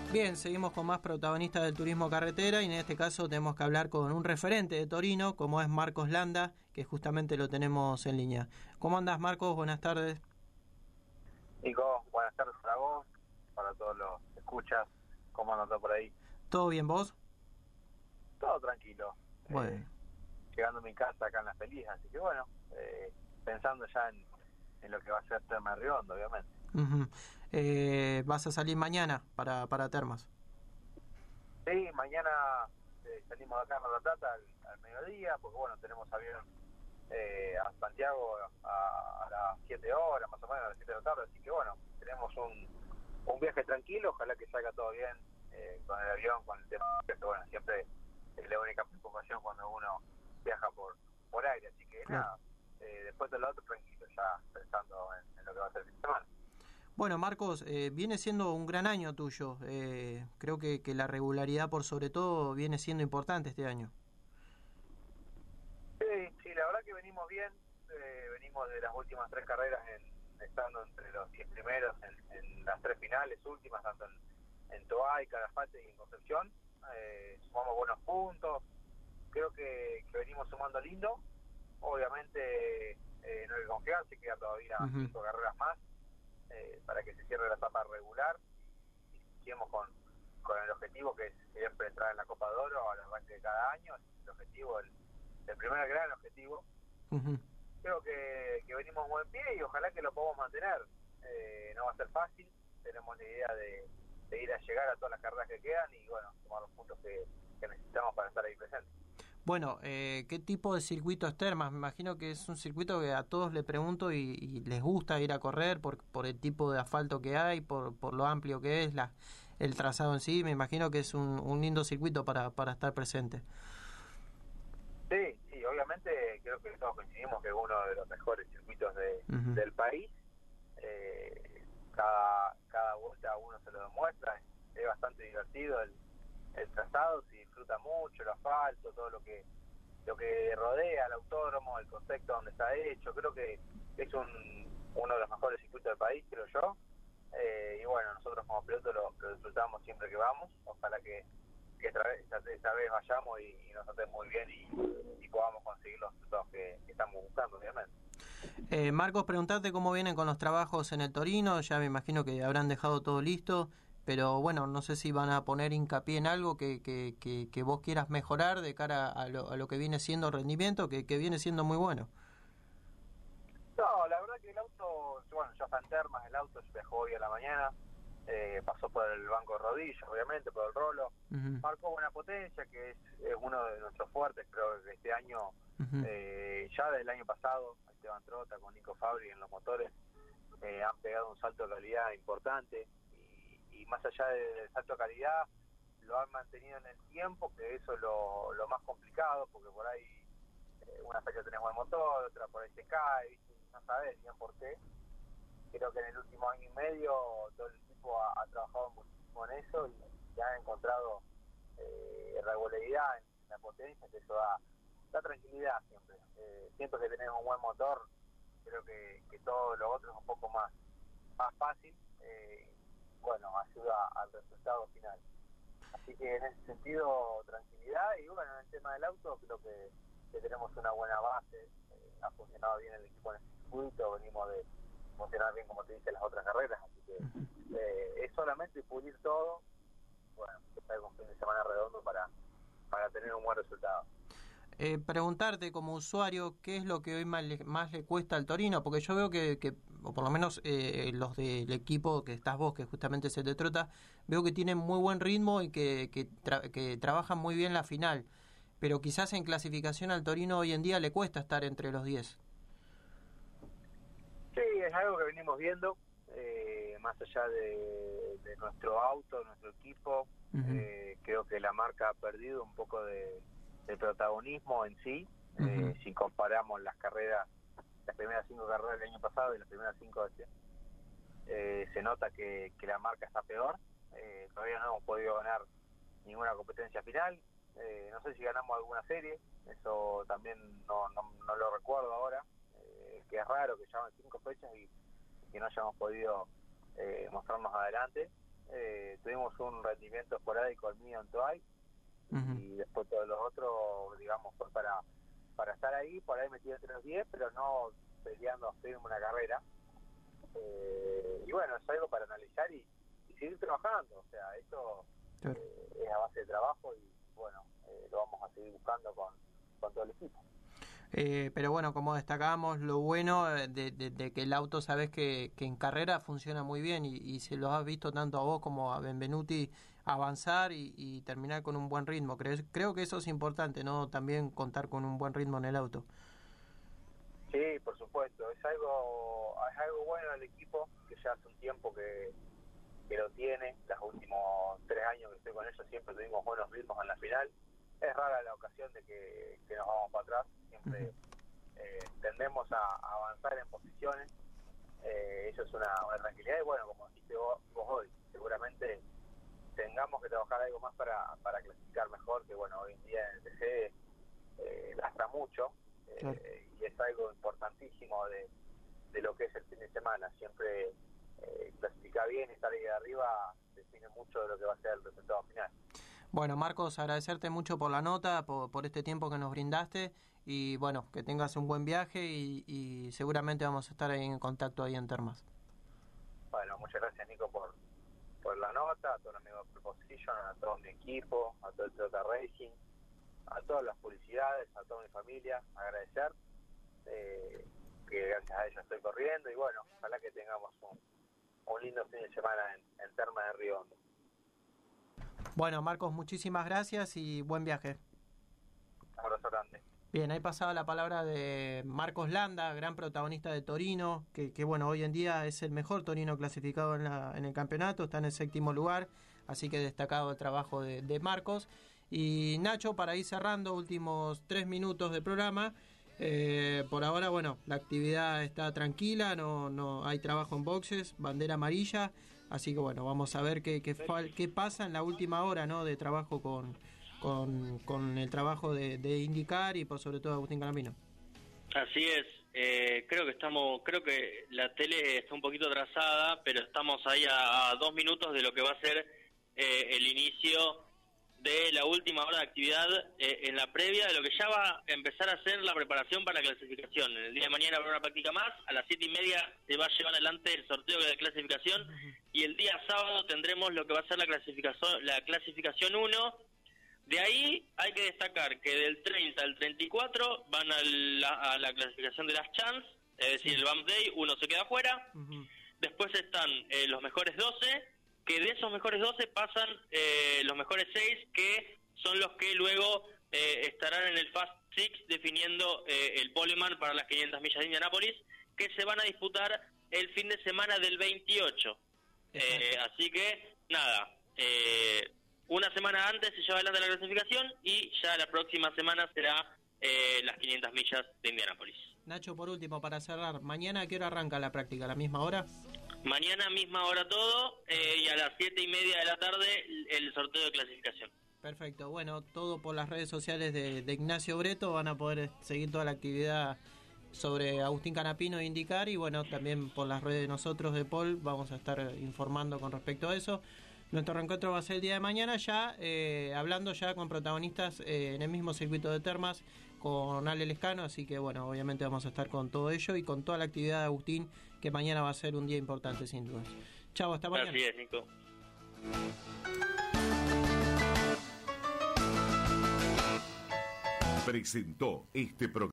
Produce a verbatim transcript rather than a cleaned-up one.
Bien, seguimos con más protagonistas del turismo carretera y en este caso tenemos que hablar con un referente de Torino, como es Marcos Landa, que justamente lo tenemos en línea. ¿Cómo andás, Marcos? Buenas tardes. Nico, buenas tardes para vos, para todos los que escuchas. ¿Cómo andas todo por ahí? ¿Todo bien, vos? Todo tranquilo. Bueno. Eh, llegando a mi casa acá en Las Feliz, así que bueno, eh, pensando ya en, en lo que va a ser Termas de Riondo, obviamente. Uh-huh. eh, ¿Vas a salir mañana para, para Termas? Sí, mañana eh, salimos de acá a Mar del Plata al, al mediodía, porque bueno, tenemos avión eh, a Santiago a, a las siete horas, más o menos, a las siete de la tarde, así que bueno, tenemos un, un viaje tranquilo, ojalá que salga todo bien eh, con el avión, con el tema, que bueno, siempre es la única preocupación cuando uno viaja por, por aire, así que Claro. nada, eh, después de lo otro tranquilo, ya pensando en, en lo que va a ser el fin de semana. Bueno, Marcos, eh, viene siendo un gran año tuyo. Eh, creo que, que la regularidad, por sobre todo, viene siendo importante este año. Sí, sí, la verdad que venimos bien, eh, venimos de las últimas tres carreras en, estando entre los diez primeros en, en las tres finales últimas, tanto en, en Toay, Calafate y en Concepción. Eh, sumamos buenos puntos, creo que, que venimos sumando lindo. Obviamente eh, no hay que confiarse, quedan todavía Uh-huh. cinco carreras más eh, para que se cierre la etapa regular y sigamos con, con el objetivo que es siempre entrar en la Copa de Oro al arranque de cada año. El objetivo, el, el primer gran objetivo. Uh-huh. Creo que, que venimos en buen pie y ojalá que lo podamos mantener. Eh, no va a ser fácil, tenemos la idea de, de ir a llegar a todas las carreras que quedan y bueno, tomar los puntos que, que necesitamos para estar ahí presentes. Bueno, eh, ¿qué tipo de circuito es Termas? Me imagino que es un circuito que a todos le pregunto y, y les gusta ir a correr por, por el tipo de asfalto que hay, por, por lo amplio que es, la, el trazado en sí. Me imagino que es un, un lindo circuito para, para estar presente. Sí, sí, obviamente creo que todos coincidimos que es uno de los mejores circuitos de, Uh-huh. del país. Eh, cada, cada vuelta uno se lo demuestra, es, es bastante divertido el, el trazado, se disfruta mucho, el asfalto, todo lo que lo que rodea al autódromo, el concepto donde está hecho. Creo que es un, uno de los mejores circuitos del país, creo yo. Eh, y bueno, nosotros como pilotos lo, lo disfrutamos siempre que vamos. Ojalá que, que esta, vez, esta, esta vez vayamos y, y nos tratemos muy bien y, y podamos conseguir los resultados que, que estamos buscando, obviamente. Eh, Marcos, preguntarte cómo vienen con los trabajos en el Torino. Ya me imagino que habrán dejado todo listo, pero bueno, no sé si van a poner hincapié en algo que, que, que, que vos quieras mejorar de cara a lo, a lo que viene siendo el rendimiento, que, que viene siendo muy bueno. No, la verdad que el auto, bueno, ya está en Termas, el auto se viajó hoy a la mañana, eh, pasó por el banco de rodillas, obviamente, por el rolo, Uh-huh. marcó buena potencia, que es, es uno de nuestros fuertes, creo que este año, Uh-huh. eh, ya del año pasado, Esteban Trota con Nico Fabri en los motores, eh, han pegado un salto de calidad importante, y, y más allá de- del salto de calidad, lo han mantenido en el tiempo, que eso es lo, lo más complicado, porque por ahí eh, una fecha tenemos el motor, otra por ahí se cae, ¿viste? No sabes bien por qué. Creo que en el último año y medio todo el equipo ha, ha trabajado muchísimo en eso y, y han encontrado eh, regularidad en, en la potencia, que eso da, da tranquilidad siempre. Eh, siempre que tenemos un buen motor, creo que, que todo lo otro es un poco más, más fácil, eh, bueno, ayuda al resultado final. Así que en ese sentido, tranquilidad. Y bueno, en el tema del auto, creo que, que tenemos una buena base. Eh, ha funcionado bien el equipo en el circuito, venimos de funcionar bien, como te dije, en las otras carreras. Así que eh, es solamente pulir todo. Bueno, que salga un fin de semana redondo para, para tener un buen resultado. Eh, preguntarte como usuario qué es lo que hoy más le, más le cuesta al Torino, porque yo veo que, que o por lo menos eh, los del equipo que estás vos, que justamente se te trota, veo que tienen muy buen ritmo y que, que, tra- que trabajan muy bien la final, pero quizás en clasificación al Torino hoy en día le cuesta estar entre los diez. Sí, es algo que venimos viendo, eh, más allá de, de nuestro auto, nuestro equipo. Uh-huh. Eh, creo que la marca ha perdido un poco de, de protagonismo en sí. Uh-huh. Eh, si comparamos las carreras, las primeras cinco carreras del año pasado y las primeras cinco de este, eh, se nota que, que la marca está peor. Eh, todavía no hemos podido ganar ninguna competencia final. Eh, no sé si ganamos alguna serie, eso también no, no, no lo recuerdo ahora. Eh, que es raro que llevan cinco fechas y que no hayamos podido eh, mostrarnos adelante. eh, tuvimos un rendimiento esporádico el mío en Toay, uh-huh. y después todos los otros, digamos, fue para, para estar ahí, por ahí metido entre los diez, pero no peleando a firme una carrera. Eh, y bueno, es algo para analizar y, y seguir trabajando, o sea, esto claro. eh, es a base de trabajo y bueno, eh, lo vamos a seguir buscando con, con todo el equipo. Eh, pero bueno, como destacábamos, lo bueno de, de, de que el auto, sabes que, que en carrera funciona muy bien y, y se lo has visto tanto a vos como a Benvenuti avanzar y, y terminar con un buen ritmo. Creo, creo que eso es importante, ¿no? También contar con un buen ritmo en el auto. Sí, por supuesto, es algo es algo bueno del equipo, que ya hace un tiempo que, que lo tiene. Los últimos tres años que estoy con ellos siempre tuvimos buenos ritmos en la final. Es rara la ocasión de que, que nos vamos para atrás, siempre uh-huh. eh, tendemos a, a avanzar en posiciones, eh, eso es una, una tranquilidad y bueno, como dijiste vos, vos hoy, seguramente tengamos que trabajar algo más para, para clasificar mejor, que bueno, hoy en día en el T G eh, gasta mucho, eh, claro. y es algo importantísimo de, de lo que es el fin de semana, siempre eh, clasificar bien y estar ahí arriba define mucho de lo que va a ser el resultado final. Bueno, Marcos, agradecerte mucho por la nota, por, por este tiempo que nos brindaste y bueno, que tengas un buen viaje y, y seguramente vamos a estar ahí en contacto ahí en Termas. Bueno, muchas gracias Nico por, por la nota, a todos los amigos de Proposition, a todo mi equipo, a todo el Toyota Racing, a todas las publicidades, a toda mi familia, agradecer eh, que gracias a ellos estoy corriendo y bueno, ojalá que tengamos un, un lindo fin de semana en, en Termas de Río Hondo. Bueno, Marcos, muchísimas gracias y buen viaje. Abrazo grande. Bien, ahí pasaba la palabra de Marcos Landa, gran protagonista de Torino, que, que bueno, hoy en día es el mejor Torino clasificado en, la, en el campeonato, está en el séptimo lugar, así que destacado el trabajo de, de Marcos. Y Nacho, para ir cerrando, últimos tres minutos del programa, eh, por ahora, bueno, la actividad está tranquila, no, no hay trabajo en boxes, bandera amarilla. Así que bueno, vamos a ver qué, qué, qué pasa en la última hora, ¿no? De trabajo con, con, con el trabajo de, de IndyCar y por sobre todo Agustín Canapino. Así es, eh, creo que estamos, creo que la tele está un poquito atrasada, pero estamos ahí a, a dos minutos de lo que va a ser eh, el inicio de la última hora de actividad eh, en la previa de lo que ya va a empezar a ser la preparación para la clasificación. El día de mañana habrá una práctica más, a las siete y media se va a llevar adelante el sorteo de clasificación y el día sábado tendremos lo que va a ser la clasificación la clasificación uno. De ahí hay que destacar que del treinta al treinta y cuatro van a la, a la clasificación de las Chance, es decir, el Bump Day, uno se queda afuera. Uh-huh. Después están eh, los mejores doce, que de esos mejores doce pasan eh, los mejores seis, que son los que luego eh, estarán en el Fast Six definiendo eh, el poleman para las quinientas millas de Indianápolis, que se van a disputar el fin de semana del veintiocho. Eh, así que, nada, eh, una semana antes se lleva adelante la clasificación y ya la próxima semana será eh, las quinientas millas de Indianápolis. Nacho, por último, para cerrar, ¿mañana a qué hora arranca la práctica? ¿A la misma hora? Mañana misma hora todo eh, y a las siete y media de la tarde el sorteo de clasificación. Perfecto, bueno, todo por las redes sociales de, de Ignacio Breto, van a poder seguir toda la actividad sobre Agustín Canapino e IndyCar y bueno, también por las redes de nosotros de Paul vamos a estar informando con respecto a eso. Nuestro reencuentro va a ser el día de mañana ya, eh, hablando ya con protagonistas eh, en el mismo circuito de Termas, con Ale Lescano, así que bueno, obviamente vamos a estar con todo ello y con toda la actividad de Agustín, que mañana va a ser un día importante sin dudas. Chau, hasta mañana. Así es, Nico. Presentó este programa.